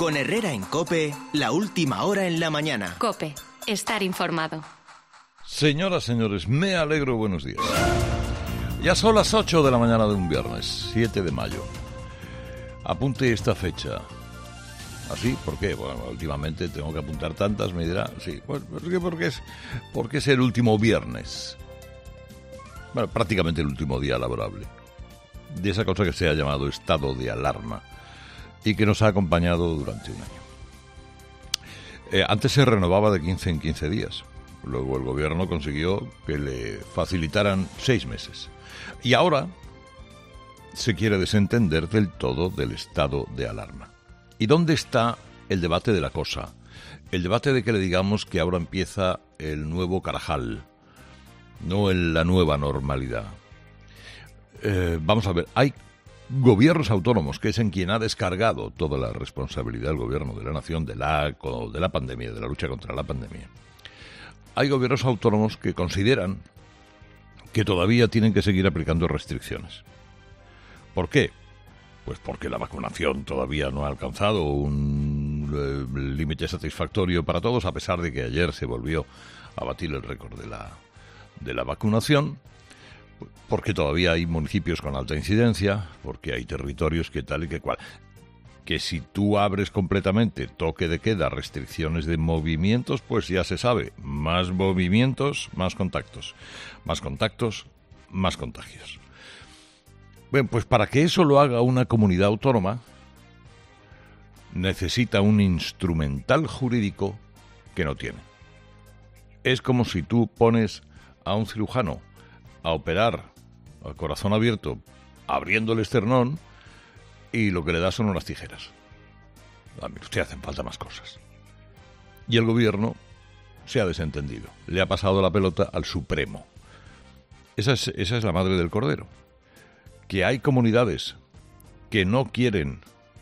Con Herrera en COPE, la última hora en la mañana. COPE, estar informado. Señoras, señores, me alegro, buenos días. Ya son las 8 de la mañana de un viernes, 7 de mayo. Apunte esta fecha. ¿Así? ¿Por qué? Bueno, últimamente tengo que apuntar tantas, me dirá. Sí, pues porque es el último viernes. Bueno, prácticamente el último día laborable. De esa cosa que se ha llamado estado de alarma y que nos ha acompañado durante un año. Antes se renovaba de 15 en 15 días. Luego el gobierno consiguió que le facilitaran 6 meses. Y ahora se quiere desentender del todo del estado de alarma. ¿Y dónde está el debate de la cosa? El debate de que le digamos que ahora empieza el nuevo Carajal, no la nueva normalidad. Vamos a ver, hay gobiernos autónomos, que es en quien ha descargado toda la responsabilidad del gobierno de la nación de la pandemia, de la lucha contra la pandemia. Hay gobiernos autónomos que consideran que todavía tienen que seguir aplicando restricciones. ¿Por qué? Pues porque la vacunación todavía no ha alcanzado un límite satisfactorio para todos, a pesar de que ayer se volvió a batir el récord de la vacunación, porque todavía hay municipios con alta incidencia, porque hay territorios que tal y que cual. Que si tú abres completamente toque de queda, restricciones de movimientos, pues ya se sabe, más movimientos, más contactos, más contactos, más contagios. Bueno, pues para que eso lo haga una comunidad autónoma, necesita un instrumental jurídico que no tiene. Es como si tú pones a un cirujano a operar a corazón abierto, abriendo el esternón, y lo que le da son unas tijeras. A mí usted hacen falta más cosas. Y el gobierno se ha desentendido. Le ha pasado la pelota al Supremo. Esa es la madre del cordero. Que hay comunidades que no quieren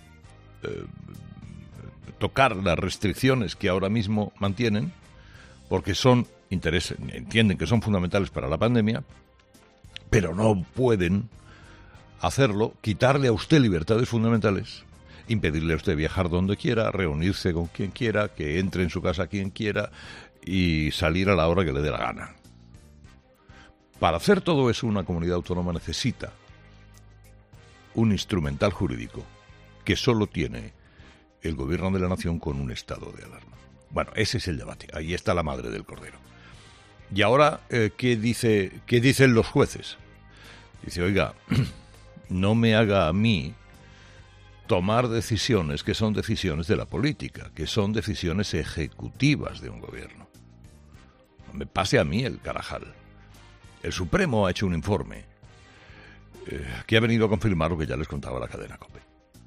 tocar las restricciones que ahora mismo mantienen, porque entienden que son fundamentales para la pandemia, pero no pueden hacerlo, quitarle a usted libertades fundamentales, impedirle a usted viajar donde quiera, reunirse con quien quiera, que entre en su casa quien quiera y salir a la hora que le dé la gana. Para hacer todo eso, una comunidad autónoma necesita un instrumental jurídico que solo tiene el gobierno de la nación con un estado de alarma. Bueno, ese es el debate. Ahí está la madre del cordero. Y ahora, ¿qué dicen los jueces? Dice, oiga, no me haga a mí tomar decisiones que son decisiones de la política, que son decisiones ejecutivas de un gobierno. No me pase a mí el Carajal. El Supremo ha hecho un informe que ha venido a confirmar lo que ya les contaba la cadena COPE.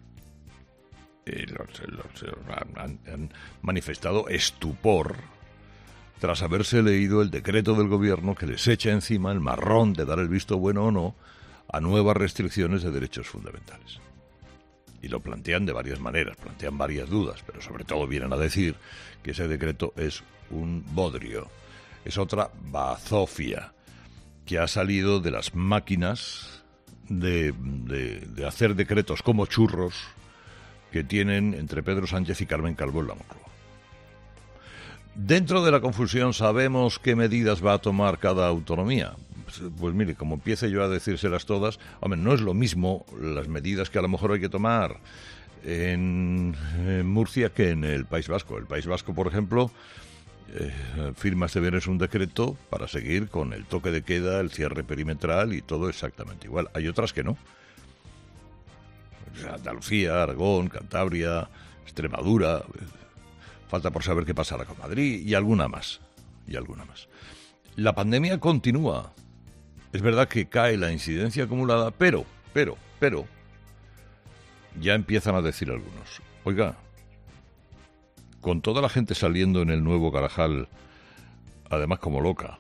Han manifestado estupor tras haberse leído el decreto del gobierno que les echa encima el marrón de dar el visto bueno o no a nuevas restricciones de derechos fundamentales. Y lo plantean de varias maneras, plantean varias dudas, pero sobre todo vienen a decir que ese decreto es un bodrio, es otra bazofia que ha salido de las máquinas de hacer decretos como churros que tienen entre Pedro Sánchez y Carmen Calvo en la Moncloa. Dentro de la confusión, ¿sabemos qué medidas va a tomar cada autonomía? Pues mire, como empiece yo a decírselas todas, hombre, no es lo mismo las medidas que a lo mejor hay que tomar en Murcia que en el País Vasco. El País Vasco, por ejemplo, firma este viernes un decreto para seguir con el toque de queda, el cierre perimetral y todo exactamente igual. Hay otras que no. Andalucía, Aragón, Cantabria, Extremadura. Falta por saber qué pasará con Madrid y alguna más. La pandemia continúa. Es verdad que cae la incidencia acumulada, pero, ya empiezan a decir algunos, oiga, con toda la gente saliendo en el nuevo Carajal, además como loca,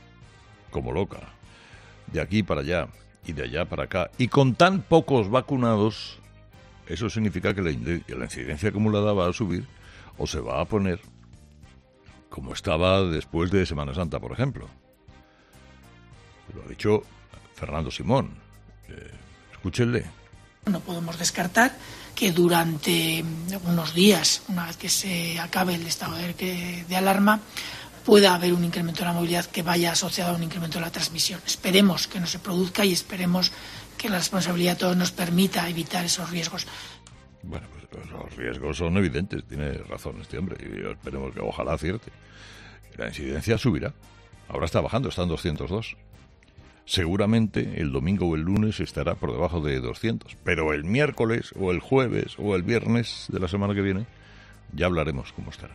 de aquí para allá y de allá para acá, y con tan pocos vacunados, eso significa que la incidencia acumulada va a subir o se va a poner como estaba después de Semana Santa, por ejemplo. Lo ha dicho Fernando Simón. Escúchenle. No podemos descartar que durante unos días, una vez que se acabe el estado de alarma, pueda haber un incremento de la movilidad que vaya asociado a un incremento de la transmisión. Esperemos que no se produzca y esperemos que la responsabilidad de todos nos permita evitar esos riesgos. Bueno, pues los riesgos son evidentes, tiene razón este hombre, y esperemos que ojalá acierte. La incidencia subirá, ahora está bajando, está en 202. Seguramente el domingo o el lunes estará por debajo de 200, pero el miércoles o el jueves o el viernes de la semana que viene ya hablaremos cómo estará.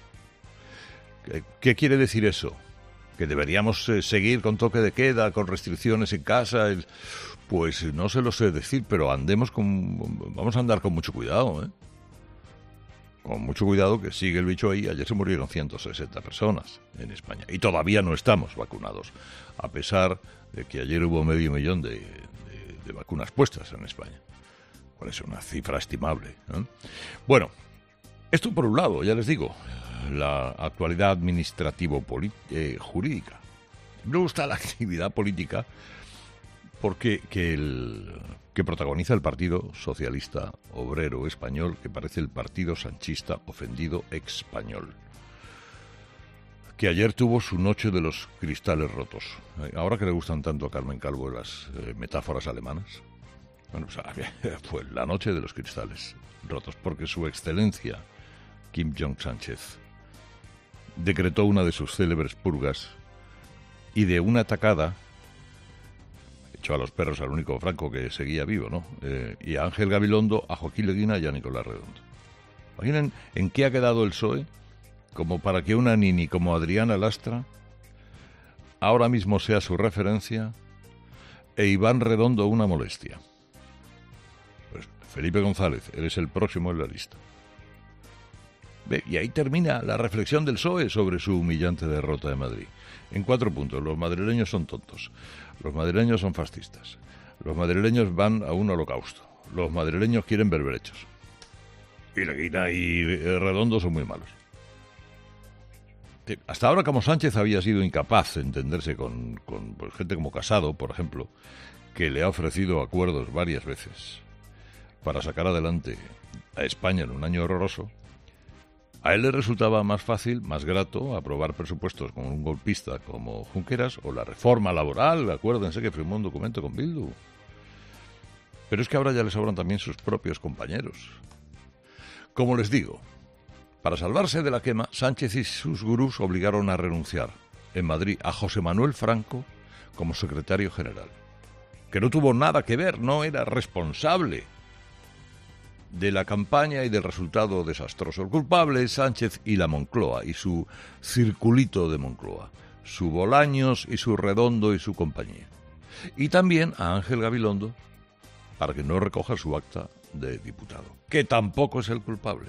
¿Qué quiere decir eso? ¿Que deberíamos seguir con toque de queda, con restricciones en casa? Pues no se lo sé decir, pero vamos a andar con mucho cuidado, ¿eh? Con mucho cuidado, que sigue el bicho ahí. Ayer se murieron 160 personas en España y todavía no estamos vacunados, a pesar de que ayer hubo 500.000 de vacunas puestas en España. Bueno, es una cifra estimable, ¿eh? Bueno, esto por un lado, ya les digo, la actualidad administrativo-jurídica. Luego está la actividad política, porque que protagoniza el Partido Socialista Obrero Español, que parece el partido sanchista ofendido español, que ayer tuvo su noche de los cristales rotos. Ahora que le gustan tanto a Carmen Calvo las metáforas alemanas, bueno, pues la noche de los cristales rotos, porque su excelencia Kim Jong-Sánchez decretó una de sus célebres purgas y de una tacada echó a los perros al único Franco que seguía vivo, ¿no? Y a Ángel Gabilondo, a Joaquín Leguina y a Nicolás Redondo. Imaginen en qué ha quedado el PSOE como para que una nini como Adriana Lastra ahora mismo sea su referencia e Iván Redondo una molestia. Pues Felipe González, eres el próximo en la lista. Ve, y ahí termina la reflexión del PSOE sobre su humillante derrota de Madrid. En 4 puntos. Los madrileños son tontos. Los madrileños son fascistas. Los madrileños van a un holocausto. Los madrileños quieren berberechos. Y Leguina y Redondo son muy malos. Hasta ahora, como Sánchez había sido incapaz de entenderse con pues, gente como Casado, por ejemplo, que le ha ofrecido acuerdos varias veces para sacar adelante a España en un año horroroso, a él le resultaba más fácil, más grato, aprobar presupuestos con un golpista como Junqueras o la reforma laboral. Acuérdense que firmó un documento con Bildu. Pero es que ahora ya le sobran también sus propios compañeros. Como les digo, para salvarse de la quema, Sánchez y sus gurús obligaron a renunciar en Madrid a José Manuel Franco como secretario general, que no tuvo nada que ver, no era responsable de la campaña y del resultado desastroso. El culpable es Sánchez y la Moncloa y su circulito de Moncloa, su Bolaños y su Redondo y su compañía. Y también a Ángel Gabilondo, para que no recoja su acta de diputado, que tampoco es el culpable.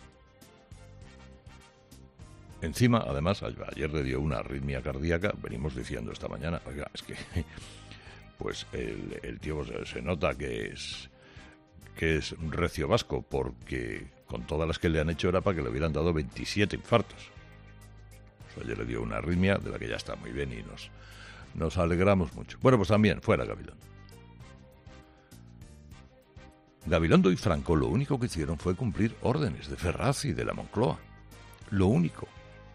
Encima, además, ayer le dio una arritmia cardíaca, venimos diciendo esta mañana, oiga, es que pues el tío se nota que es recio vasco, porque con todas las que le han hecho era para que le hubieran dado 27 infartos. Pues ayer le dio una arritmia de la que ya está muy bien y nos alegramos mucho. Bueno, pues también, fuera Gabilondo. Gabilondo y Franco lo único que hicieron fue cumplir órdenes de Ferraz y de la Moncloa. Lo único.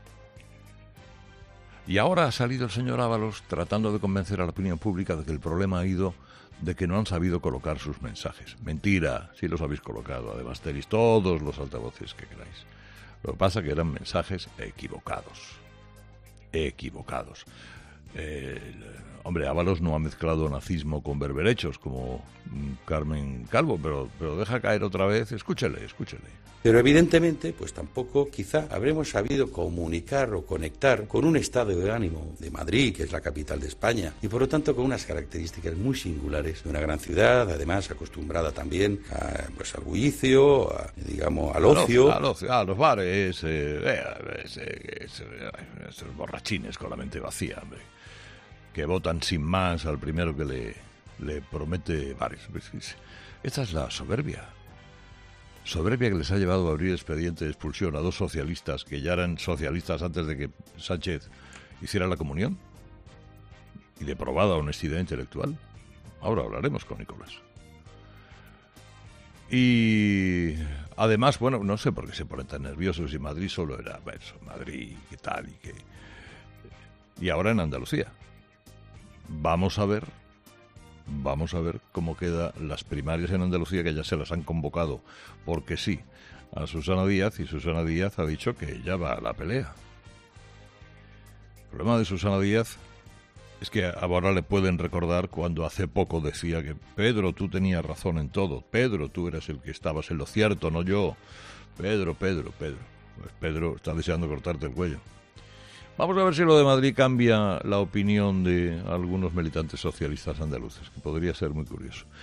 Y ahora ha salido el señor Ábalos tratando de convencer a la opinión pública de que el problema ha ido de que no han sabido colocar sus mensajes. Mentira, sí los habéis colocado, además tenéis todos los altavoces que queráis. Lo que pasa es que eran mensajes equivocados. Hombre, Ábalos no ha mezclado nazismo con berberechos como Carmen Calvo, pero deja caer otra vez, escúchele. Pero evidentemente, pues tampoco quizá habremos sabido comunicar o conectar con un estado de ánimo de Madrid, que es la capital de España, y por lo tanto con unas características muy singulares de una gran ciudad, además acostumbrada también al bullicio, al ocio. A los bares, esos borrachines con la mente vacía, hombre, que votan sin más al primero que le promete bares. Esta es la soberbia. Soberbia que les ha llevado a abrir expediente de expulsión a 2 socialistas que ya eran socialistas antes de que Sánchez hiciera la comunión, y de probada honestidad intelectual. Ahora hablaremos con Nicolás. Y además, bueno, no sé por qué se ponen tan nerviosos si Madrid solo era eso, Madrid, qué tal y qué. Y ahora en Andalucía. Vamos a ver cómo quedan las primarias en Andalucía, que ya se las han convocado, porque sí, a Susana Díaz, y Susana Díaz ha dicho que ella va a la pelea. El problema de Susana Díaz es que ahora le pueden recordar cuando hace poco decía que Pedro, tú tenías razón en todo, Pedro, tú eras el que estabas en lo cierto, no yo. Pedro. Pues Pedro está deseando cortarte el cuello. Vamos a ver si lo de Madrid cambia la opinión de algunos militantes socialistas andaluces, que podría ser muy curioso.